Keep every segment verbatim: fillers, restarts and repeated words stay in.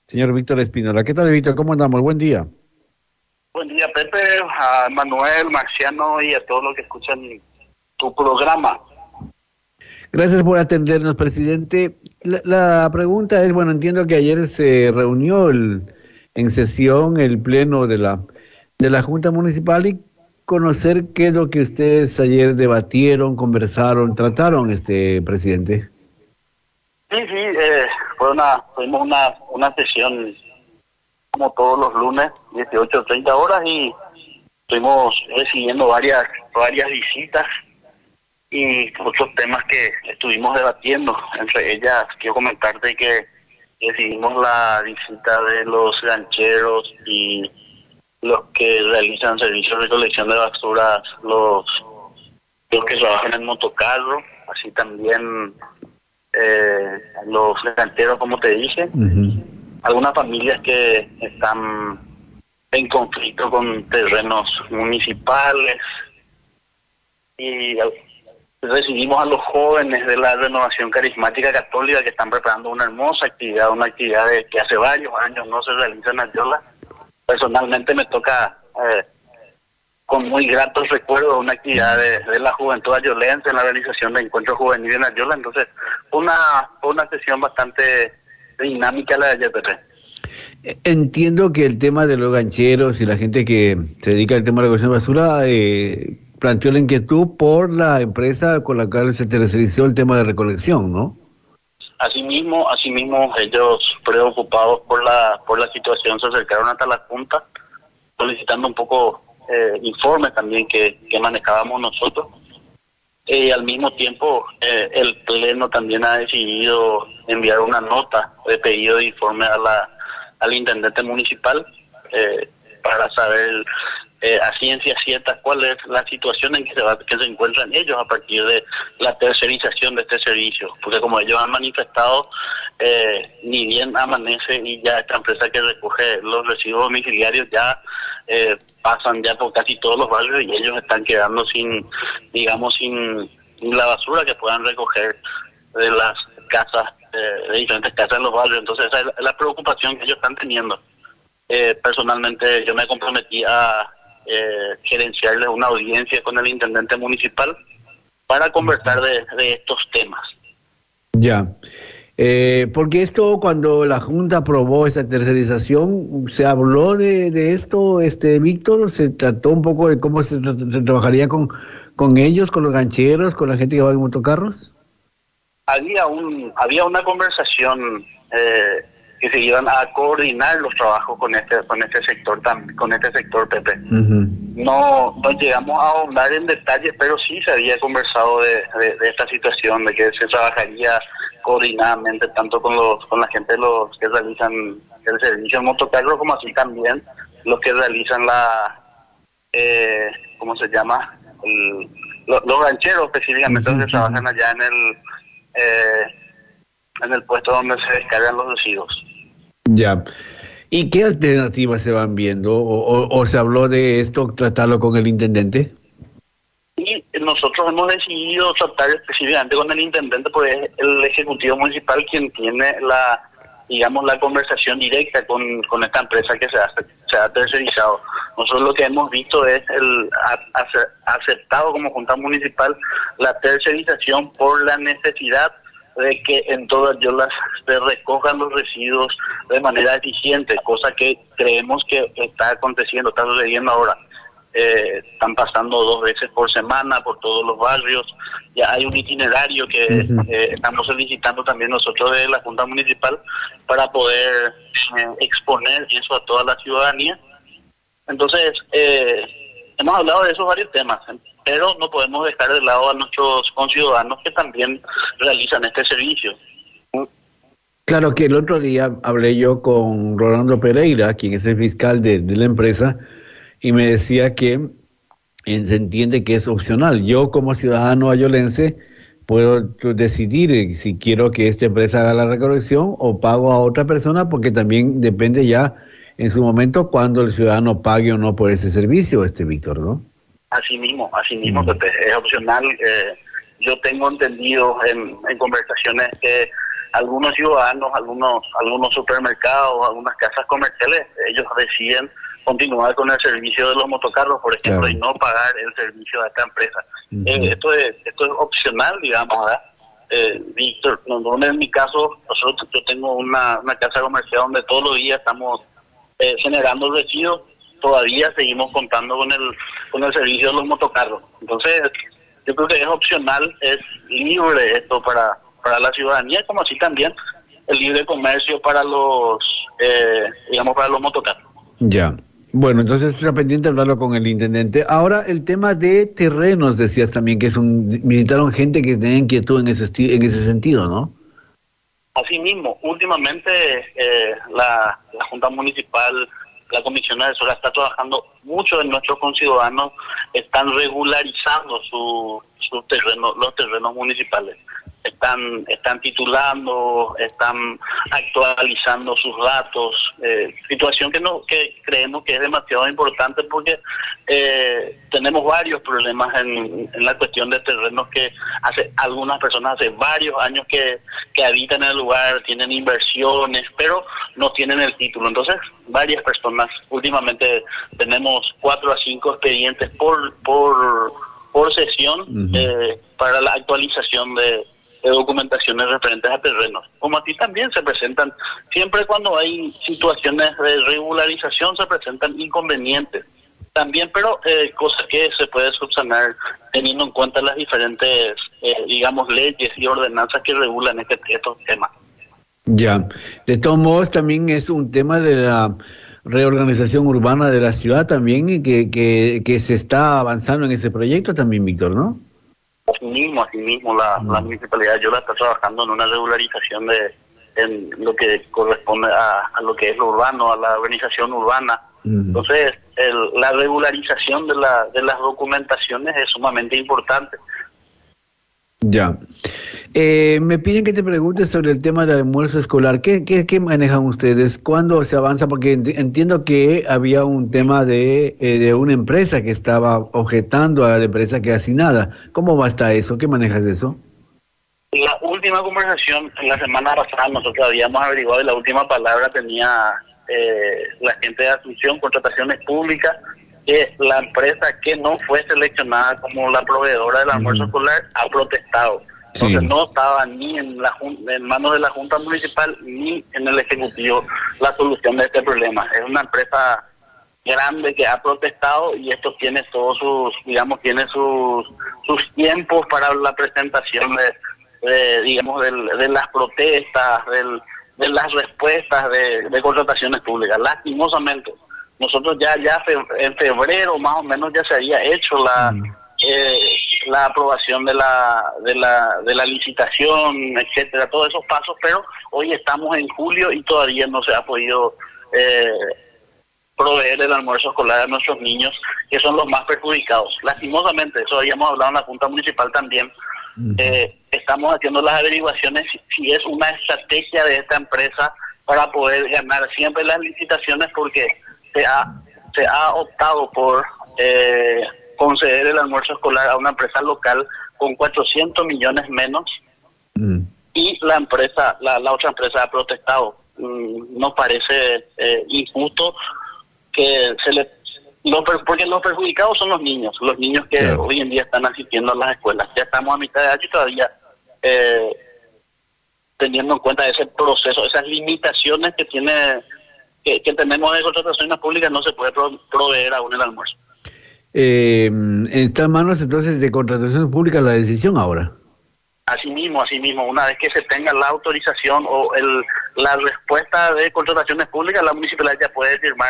Señor Víctor Espínola, ¿qué tal, Víctor? ¿Cómo andamos? Buen día. Buen día, Pepe, a Manuel, Marciano y a todos los que escuchan tu programa. Gracias por atendernos, presidente. La, la pregunta es, bueno, entiendo que ayer se reunió el, en sesión el pleno de la, de la Junta Municipal y conocer qué es lo que ustedes ayer debatieron, conversaron, trataron, este presidente. Sí, sí, eh, fue una, tuvimos una, una sesión como todos los lunes, dieciocho treinta horas, y estuvimos recibiendo varias, varias visitas y muchos temas que estuvimos debatiendo. Entre ellas, quiero comentarte que recibimos la visita de los gancheros y los que realizan servicios de recolección de basuras, los, los que trabajan en motocarro, así también eh, los gancheros, como te dije. Uh-huh. Algunas familias que están en conflicto con terrenos municipales, y recibimos a los jóvenes de la Renovación Carismática Católica que están preparando una hermosa actividad, una actividad de, que hace varios años no se realiza en Ayola. Personalmente me toca eh, con muy gratos recuerdos una actividad de, de la juventud ayolense en la realización de encuentros juveniles en Ayola. Entonces, una, una sesión bastante dinámica la de ayer, Pepe. Entiendo que el tema de los gancheros y la gente que se dedica al tema de la recolección de basura eh, planteó la inquietud por la empresa con la cual se tercerizó el tema de recolección, ¿no? Asimismo, asimismo ellos preocupados por la por la situación se acercaron hasta la Junta solicitando un poco eh, informes también que, que manejábamos nosotros. Y al mismo tiempo eh, el Pleno también ha decidido enviar una nota de pedido de informe a la al intendente municipal eh, para saber eh, a ciencia cierta cuál es la situación en que se, va, que se encuentran ellos a partir de la tercerización de este servicio, porque como ellos han manifestado, eh, ni bien amanece y ya esta empresa que recoge los residuos domiciliarios ya eh, pasan ya por casi todos los barrios y ellos están quedando sin, digamos, sin, sin la basura que puedan recoger de las casas, eh, de diferentes casas en los barrios. Entonces esa es la, la preocupación que ellos están teniendo. Eh, personalmente yo me comprometí a eh, gerenciarles una audiencia con el intendente municipal para conversar de, de estos temas. Ya, eh, porque esto cuando la Junta aprobó esa tercerización, ¿se habló de, de esto, este Víctor? ¿Se trató un poco de cómo se, se trabajaría con, con ellos, con los gancheros, con la gente que va en motocarros? Había un había una conversación eh, que se iban a coordinar los trabajos con este con este sector con este sector Pepe. Uh-huh. No no llegamos a ahondar en detalles, pero sí se había conversado de, de, de esta situación, de que se trabajaría coordinadamente tanto con los con la gente los que realizan el servicio en motocarro como así también los que realizan la eh, ¿cómo se llama? El, los, los rancheros específicamente, uh-huh, los que trabajan allá en el Eh, en el puesto donde se descargan los residuos. Ya. ¿Y qué alternativas se van viendo? ¿O, o, o se habló de esto, tratarlo con el intendente? Y nosotros hemos decidido tratar específicamente con el intendente, porque es el ejecutivo municipal quien tiene la, digamos, la conversación directa con, con esta empresa que se ha, se ha tercerizado. Nosotros lo que hemos visto es el a, a, aceptado como Junta Municipal la tercerización por la necesidad de que en todas Yolas se recojan los residuos de manera eficiente, cosa que creemos que está aconteciendo, está sucediendo ahora. Eh, están pasando dos veces por semana por todos los barrios, ya hay un itinerario que uh-huh. eh, estamos solicitando también nosotros de la Junta Municipal para poder eh, exponer eso a toda la ciudadanía. Entonces, eh, hemos hablado de esos varios temas, pero no podemos dejar de lado a nuestros conciudadanos que también realizan este servicio. Claro que el otro día hablé yo con Rolando Pereira, quien es el fiscal de, de la empresa, y me decía que se entiende que es opcional. Yo como ciudadano ayolense puedo decidir si quiero que esta empresa haga la recolección o pago a otra persona, porque también depende ya en su momento cuando el ciudadano pague o no por ese servicio, este Víctor, ¿no? Así mismo, así mismo, Pepe, es opcional. Eh, yo tengo entendido en, en conversaciones que algunos ciudadanos, algunos algunos supermercados, algunas casas comerciales, ellos deciden continuar con el servicio de los motocarros, por ejemplo, claro, y no pagar el servicio de esta empresa. Uh-huh. Eh, esto es esto es opcional, digamos, ¿verdad? Eh, Víctor, no, no, en mi caso, nosotros, yo tengo una, una casa comercial donde todos los días estamos eh, generando residuos, todavía seguimos contando con el con el servicio de los motocarros. Entonces, yo creo que es opcional, es libre esto para, para la ciudadanía, como así también el libre comercio para los, eh, digamos, para los motocarros. Ya. Bueno, entonces está pendiente hablarlo con el intendente. Ahora, el tema de terrenos, decías también que es un visitaron gente que tenía inquietud en ese esti- en ese sentido, ¿no? Así mismo, últimamente eh, la, la Junta Municipal, la Comisión Asesora está trabajando, muchos de nuestros conciudadanos están regularizando su, su terreno, los terrenos municipales. Están están titulando, están actualizando sus datos, eh, situación que no que creemos que es demasiado importante porque eh, tenemos varios problemas en, en la cuestión de terrenos que hace algunas personas hace varios años que, que habitan en el lugar, tienen inversiones, pero no tienen el título. Entonces, varias personas, últimamente tenemos cuatro a cinco expedientes por por por sesión uh-huh. eh, para la actualización de de documentaciones referentes a terrenos. Como aquí también se presentan, siempre cuando hay situaciones de regularización se presentan inconvenientes también, pero eh, cosas que se puede subsanar teniendo en cuenta las diferentes, eh, digamos, leyes y ordenanzas que regulan este, estos temas. Ya, de todos modos también es un tema de la reorganización urbana de la ciudad también y que, que, que se está avanzando en ese proyecto también, Víctor, ¿no? Así mismo, así mismo la, mm. la municipalidad de Yola está trabajando en una regularización de en lo que corresponde a, a lo que es lo urbano, a la organización urbana. Mm. Entonces, el, la regularización de la de las documentaciones es sumamente importante. Ya. Eh, me piden que te pregunte sobre el tema del almuerzo escolar. ¿Qué, qué, qué manejan ustedes? ¿Cuándo se avanza? Porque entiendo que había un tema de, eh, de una empresa que estaba objetando a la empresa que asignada. ¿Cómo va hasta eso? ¿Qué manejas de eso? La última conversación, en la semana pasada, nosotros habíamos averiguado y la última palabra tenía eh, la gente de Asunción, Contrataciones Públicas, que la empresa que no fue seleccionada como la proveedora del almuerzo uh-huh. escolar ha protestado. Entonces sí. no estaba ni en la en manos de la Junta Municipal ni en el Ejecutivo la solución de este problema. Es una empresa grande que ha protestado y esto tiene todos sus, digamos, tiene sus sus tiempos para la presentación de, de digamos, del, de las protestas, del, de las respuestas de, de contrataciones públicas. Lastimosamente, nosotros ya ya fe, en febrero más o menos ya se había hecho la mm. eh, la aprobación de la de la de la licitación, etcétera, todos esos pasos, pero hoy estamos en julio y todavía no se ha podido eh, proveer el almuerzo escolar a nuestros niños, que son los más perjudicados. Lastimosamente, eso habíamos hablado en la Junta Municipal también. Mm. Eh, estamos haciendo las averiguaciones si, si es una estrategia de esta empresa para poder ganar siempre las licitaciones, porque se ha se ha optado por eh, conceder el almuerzo escolar a una empresa local con cuatrocientos millones menos mm. y la empresa la, la otra empresa ha protestado. Mm, nos parece eh, injusto que se le los, porque los perjudicados son los niños los niños que claro. hoy en día están asistiendo a las escuelas. Ya estamos a mitad de año y todavía eh, teniendo en cuenta ese proceso, esas limitaciones que tiene Que, que tenemos de contrataciones públicas, no se puede pro, proveer aún el almuerzo. Eh, ¿Está en manos entonces de contrataciones públicas la decisión ahora? Así mismo, así mismo, una vez que se tenga la autorización o el la respuesta de contrataciones públicas, la municipalidad ya puede firmar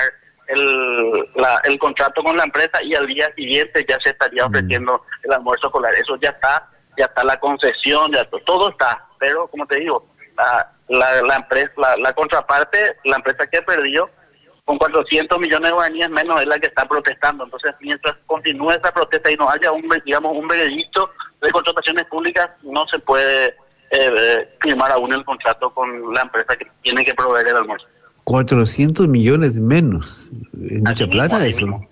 el la, el contrato con la empresa y al día siguiente ya se estaría ofreciendo mm. el almuerzo escolar. Eso ya está, ya está la concesión, ya todo está, pero como te digo, la La, la empresa, la, la contraparte, la empresa que perdió, con cuatrocientos millones de guaraníes menos es la que está protestando. Entonces, mientras continúe esa protesta y no haya un, digamos, un veredicto de contrataciones públicas, no se puede eh, firmar aún el contrato con la empresa que tiene que proveer el almuerzo. cuatrocientos millones menos. ¿Es mucha plata eso? Mismo.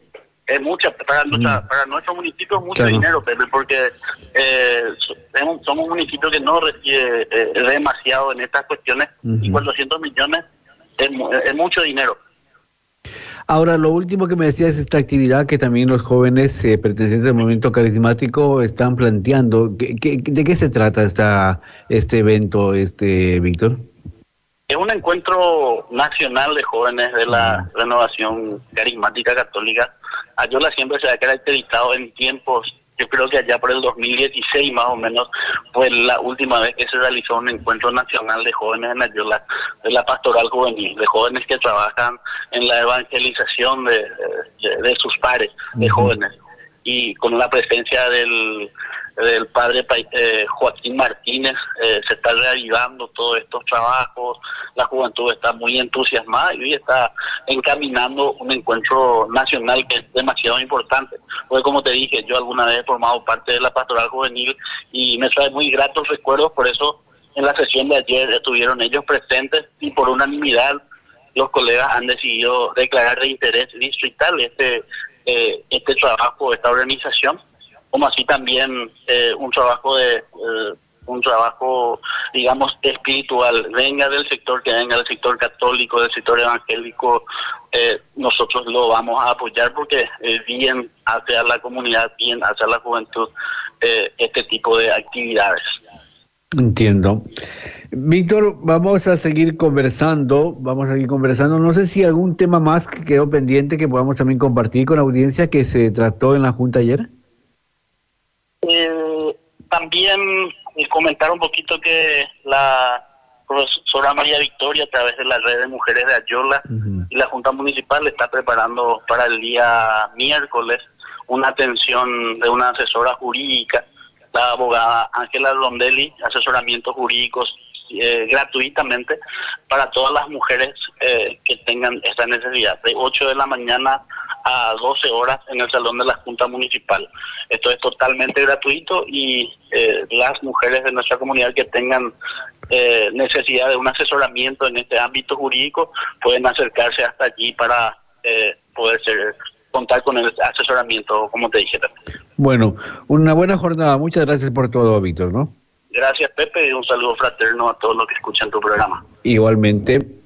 Es mucha, para, nuestra, mm. para nuestro municipio es mucho claro. dinero, Pepe, porque eh, somos un municipio que no recibe eh, demasiado en estas cuestiones, uh-huh. y cuatrocientos millones es, es mucho dinero. Ahora, lo último que me decía es esta actividad que también los jóvenes eh, pertenecientes al movimiento carismático están planteando. ¿Qué, qué, ¿De qué se trata esta, este evento, este Víctor? Es un encuentro nacional de jóvenes de la uh-huh. renovación carismática católica. Ayola siempre se ha caracterizado en tiempos, yo creo que allá por el dos mil dieciséis más o menos fue la última vez que se realizó un encuentro nacional de jóvenes en Ayola, de la pastoral juvenil, de jóvenes que trabajan en la evangelización de, de, de sus pares, de uh-huh. jóvenes, y con la presencia del, del padre eh, Joaquín Martínez eh, se está reavivando todos estos trabajos, la juventud está muy entusiasmada y hoy está encaminando un encuentro nacional que es demasiado importante, porque como te dije, yo alguna vez he formado parte de la pastoral juvenil y me trae muy gratos recuerdos, por eso en la sesión de ayer estuvieron ellos presentes y por unanimidad los colegas han decidido declarar de interés distrital este Eh, este trabajo, esta organización, como así también eh, un trabajo de eh, un trabajo, digamos, espiritual, venga del sector que venga del sector católico, del sector evangélico, eh, nosotros lo vamos a apoyar porque eh, bien hace a la comunidad, bien hace a la juventud eh, este tipo de actividades. Entiendo. Víctor, vamos a seguir conversando, vamos a seguir conversando. No sé si algún tema más que quedó pendiente que podamos también compartir con la audiencia que se trató en la Junta ayer. Eh, también eh, comentar un poquito que la profesora María Victoria, a través de la red de mujeres de Ayola uh-huh. y la Junta Municipal, está preparando para el día miércoles una atención de una asesora jurídica, la abogada Ángela Rondelli, asesoramientos jurídicos eh, gratuitamente para todas las mujeres eh, que tengan esta necesidad, de ocho de la mañana a doce horas en el Salón de la Junta Municipal. Esto es totalmente gratuito y eh, las mujeres de nuestra comunidad que tengan eh, necesidad de un asesoramiento en este ámbito jurídico pueden acercarse hasta allí para eh, poder ser, contar con el asesoramiento, como te dije también. Bueno, una buena jornada. Muchas gracias por todo, Víctor, ¿no? Gracias, Pepe, y un saludo fraterno a todos los que escuchan tu programa. Igualmente.